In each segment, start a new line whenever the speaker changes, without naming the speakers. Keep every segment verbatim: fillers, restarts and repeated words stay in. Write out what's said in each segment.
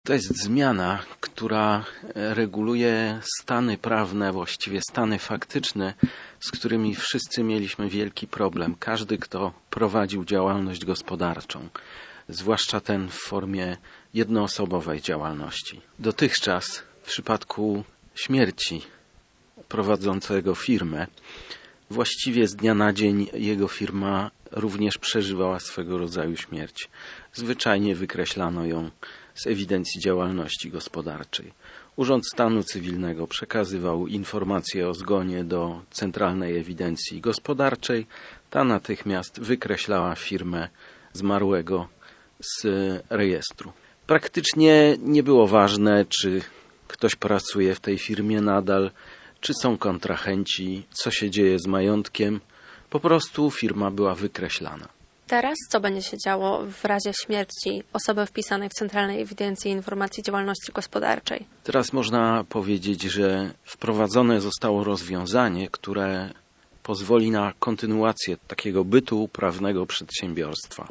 To jest zmiana, która reguluje stany prawne, właściwie stany faktyczne, z którymi wszyscy mieliśmy wielki problem. Każdy, kto prowadził działalność gospodarczą, zwłaszcza ten w formie jednoosobowej działalności. Dotychczas w przypadku śmierci prowadzącego firmę, właściwie z dnia na dzień jego firma również przeżywała swego rodzaju śmierć. Zwyczajnie wykreślano ją z ewidencji działalności gospodarczej. Urząd Stanu Cywilnego przekazywał informacje o zgonie do Centralnej Ewidencji Gospodarczej. Ta natychmiast wykreślała firmę zmarłego z rejestru. Praktycznie nie było ważne, czy ktoś pracuje w tej firmie nadal, czy są kontrahenci, co się dzieje z majątkiem. Po prostu firma była wykreślana.
Teraz co będzie się działo w razie śmierci osoby wpisanej w Centralnej Ewidencji Informacji Działalności Gospodarczej?
Teraz można powiedzieć, że wprowadzone zostało rozwiązanie, które pozwoli na kontynuację takiego bytu prawnego przedsiębiorstwa.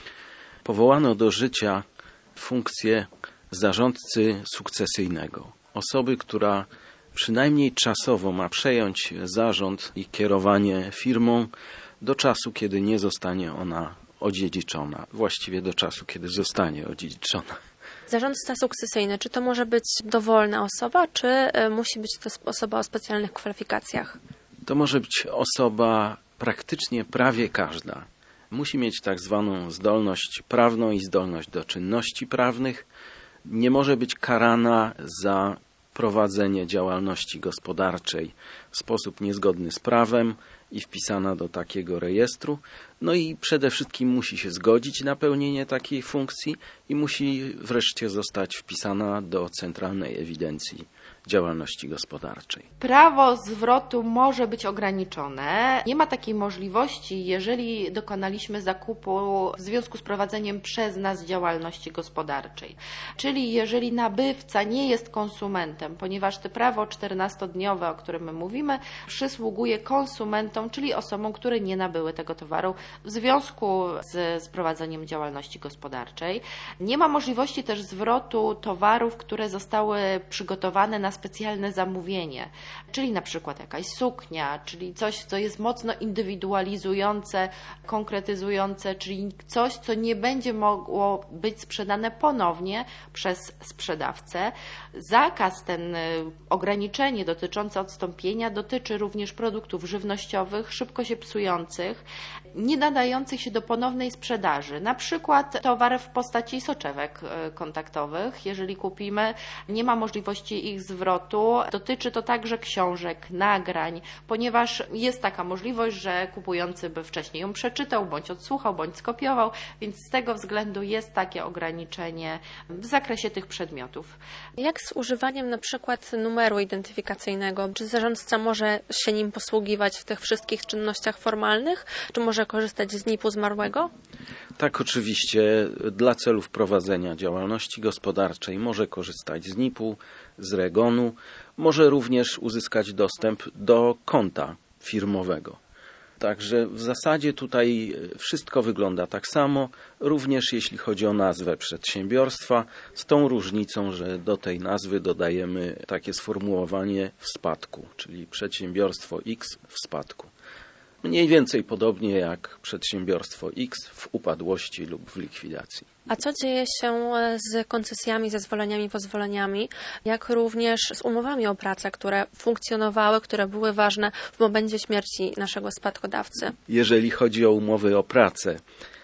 Powołano do życia funkcję zarządcy sukcesyjnego. Osoby, która przynajmniej czasowo ma przejąć zarząd i kierowanie firmą do czasu, kiedy nie zostanie ona odziedziczona. Właściwie do czasu, kiedy zostanie odziedziczona.
Zarządca sukcesyjny, czy to może być dowolna osoba, czy musi być to osoba o specjalnych kwalifikacjach?
To może być osoba praktycznie prawie każda. Musi mieć tak zwaną zdolność prawną i zdolność do czynności prawnych. Nie może być karana za prowadzenie działalności gospodarczej w sposób niezgodny z prawem i wpisana do takiego rejestru. No i przede wszystkim musi się zgodzić na pełnienie takiej funkcji i musi wreszcie zostać wpisana do Centralnej Ewidencji Działalności Gospodarczej.
Prawo zwrotu może być ograniczone. Nie ma takiej możliwości, jeżeli dokonaliśmy zakupu w związku z prowadzeniem przez nas działalności gospodarczej. Czyli jeżeli nabywca nie jest konsumentem, ponieważ to prawo czternastodniowe, o którym my mówimy, przysługuje konsumentom, czyli osobom, które nie nabyły tego towaru w związku z, z prowadzeniem działalności gospodarczej. Nie ma możliwości też zwrotu towarów, które zostały przygotowane na specjalne zamówienie, czyli na przykład jakaś suknia, czyli coś, co jest mocno indywidualizujące, konkretyzujące, czyli coś, co nie będzie mogło być sprzedane ponownie przez sprzedawcę. Zakaz ten, ograniczenie dotyczące odstąpienia dotyczy również produktów żywnościowych, szybko się psujących, nie nadających się do ponownej sprzedaży. Na przykład towar w postaci soczewek kontaktowych, jeżeli kupimy, nie ma możliwości ich zwrotu. Dotyczy to także książek, nagrań, ponieważ jest taka możliwość, że kupujący by wcześniej ją przeczytał, bądź odsłuchał, bądź skopiował, więc z tego względu jest takie ograniczenie w zakresie tych przedmiotów.
Jak z używaniem na przykład numeru identyfikacyjnego? Czy zarządca może się nim posługiwać w tych wszystkich czynnościach formalnych? Czy może korzystać z N I P-u zmarłego?
Tak, oczywiście. Dla celów prowadzenia działalności gospodarczej może korzystać z N I P-u, z REGON-u, może również uzyskać dostęp do konta firmowego. Także w zasadzie tutaj wszystko wygląda tak samo, również jeśli chodzi o nazwę przedsiębiorstwa, z tą różnicą, że do tej nazwy dodajemy takie sformułowanie w spadku, czyli przedsiębiorstwo X w spadku. Mniej więcej podobnie jak przedsiębiorstwo X w upadłości lub w likwidacji.
A co dzieje się z koncesjami, zezwoleniami, pozwoleniami, jak również z umowami o pracę, które funkcjonowały, które były ważne w momencie śmierci naszego spadkodawcy?
Jeżeli chodzi o umowy o pracę,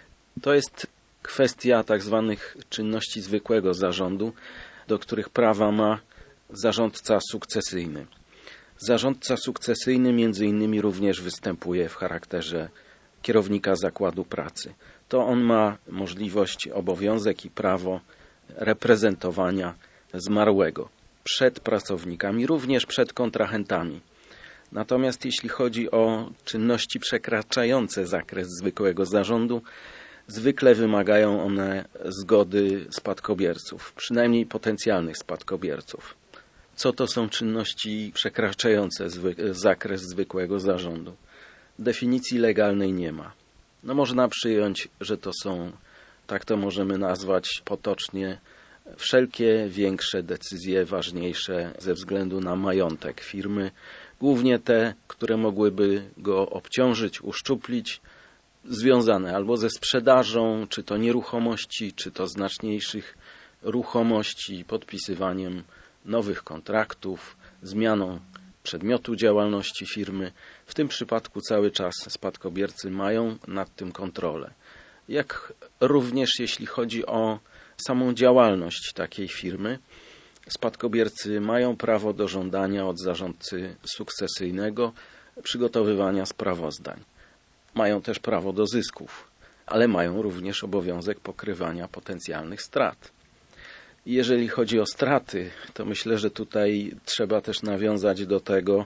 to jest kwestia tak zwanych czynności zwykłego zarządu, do których prawa ma zarządca sukcesyjny. Zarządca sukcesyjny między innymi również występuje w charakterze kierownika zakładu pracy. To on ma możliwość, obowiązek i prawo reprezentowania zmarłego przed pracownikami, również przed kontrahentami. Natomiast jeśli chodzi o czynności przekraczające zakres zwykłego zarządu, zwykle wymagają one zgody spadkobierców, przynajmniej potencjalnych spadkobierców. Co to są czynności przekraczające zwy- zakres zwykłego zarządu? Definicji legalnej nie ma. No można przyjąć, że to są, tak to możemy nazwać potocznie, wszelkie większe decyzje, ważniejsze ze względu na majątek firmy, głównie te, które mogłyby go obciążyć, uszczuplić, związane albo ze sprzedażą, czy to nieruchomości, czy to znaczniejszych ruchomości, podpisywaniem nowych kontraktów, zmianą przedmiotu działalności firmy. W tym przypadku cały czas spadkobiercy mają nad tym kontrolę. Jak również jeśli chodzi o samą działalność takiej firmy, spadkobiercy mają prawo do żądania od zarządcy sukcesyjnego przygotowywania sprawozdań. Mają też prawo do zysków, ale mają również obowiązek pokrywania potencjalnych strat. Jeżeli chodzi o straty, to myślę, że tutaj trzeba też nawiązać do tego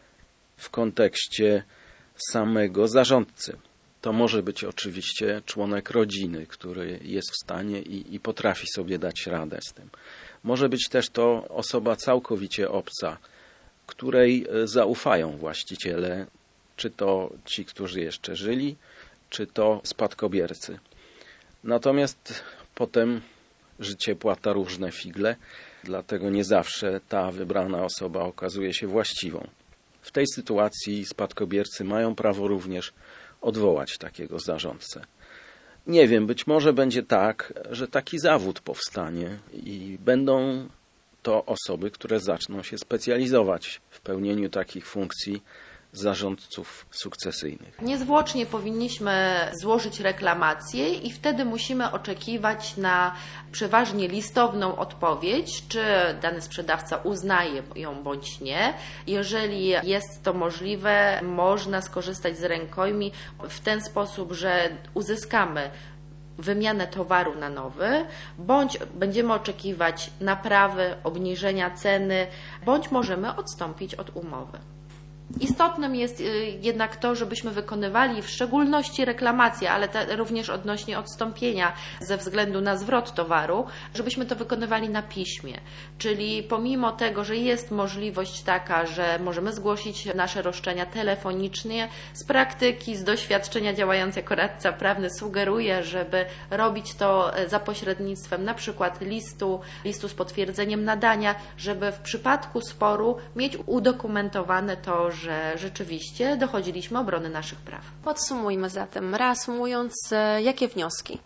w kontekście samego zarządcy. To może być oczywiście członek rodziny, który jest w stanie i, i potrafi sobie dać radę z tym. Może być też to osoba całkowicie obca, której zaufają właściciele, czy to ci, którzy jeszcze żyli, czy to spadkobiercy. Natomiast potem życie płata różne figle, dlatego nie zawsze ta wybrana osoba okazuje się właściwą. W tej sytuacji spadkobiercy mają prawo również odwołać takiego zarządcę. Nie wiem, być może będzie tak, że taki zawód powstanie i będą to osoby, które zaczną się specjalizować w pełnieniu takich funkcji zarządców sukcesyjnych.
Niezwłocznie powinniśmy złożyć reklamację i wtedy musimy oczekiwać na przeważnie listowną odpowiedź, czy dany sprzedawca uznaje ją bądź nie. Jeżeli jest to możliwe, można skorzystać z rękojmi w ten sposób, że uzyskamy wymianę towaru na nowy, bądź będziemy oczekiwać naprawy, obniżenia ceny, bądź możemy odstąpić od umowy. Istotnym jest jednak to, żebyśmy wykonywali w szczególności reklamację, ale te, również odnośnie odstąpienia ze względu na zwrot towaru, żebyśmy to wykonywali na piśmie. Czyli pomimo tego, że jest możliwość taka, że możemy zgłosić nasze roszczenia telefonicznie, z praktyki, z doświadczenia działając jako radca prawny sugeruję, żeby robić to za pośrednictwem na przykład listu, listu z potwierdzeniem nadania, żeby w przypadku sporu mieć udokumentowane to, że rzeczywiście dochodziliśmy obrony naszych praw.
Podsumujmy zatem, reasumując, jakie wnioski?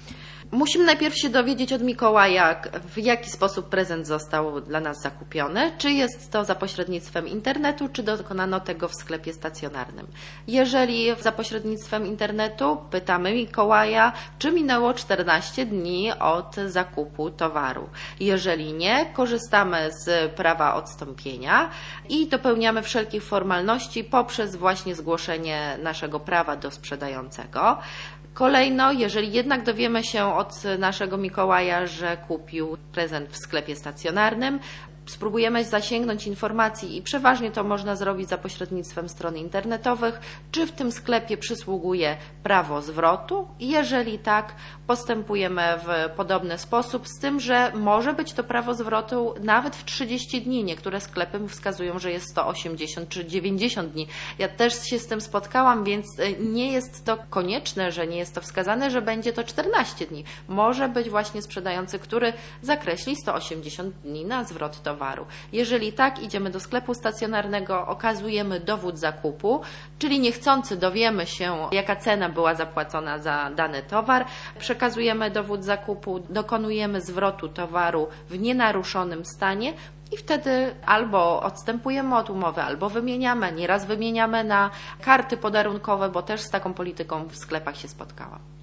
Musimy najpierw się dowiedzieć od Mikołaja, w jaki sposób prezent został dla nas zakupiony, czy jest to za pośrednictwem internetu, czy dokonano tego w sklepie stacjonarnym. Jeżeli za pośrednictwem internetu, pytamy Mikołaja, czy minęło czternaście dni od zakupu towaru. Jeżeli nie, korzystamy z prawa odstąpienia i dopełniamy wszelkich formalności poprzez właśnie zgłoszenie naszego prawa do sprzedającego. Kolejno, jeżeli jednak dowiemy się od naszego Mikołaja, że kupił prezent w sklepie stacjonarnym, spróbujemy zasięgnąć informacji i przeważnie to można zrobić za pośrednictwem stron internetowych, czy w tym sklepie przysługuje prawo zwrotu. Jeżeli tak, postępujemy w podobny sposób, z tym, że może być to prawo zwrotu nawet w trzydzieści dni. Niektóre sklepy wskazują, że jest to osiemdziesiąt czy dziewięćdziesiąt dni. Ja też się z tym spotkałam, więc nie jest to konieczne, że nie jest to wskazane, że będzie to czternaście dni. Może być właśnie sprzedający, który zakreśli sto osiemdziesiąt dni na zwrot towaru. Towaru. Jeżeli tak, idziemy do sklepu stacjonarnego, okazujemy dowód zakupu, czyli niechcący dowiemy się, jaka cena była zapłacona za dany towar, przekazujemy dowód zakupu, dokonujemy zwrotu towaru w nienaruszonym stanie i wtedy albo odstępujemy od umowy, albo wymieniamy, nieraz wymieniamy na karty podarunkowe, bo też z taką polityką w sklepach się spotkałam.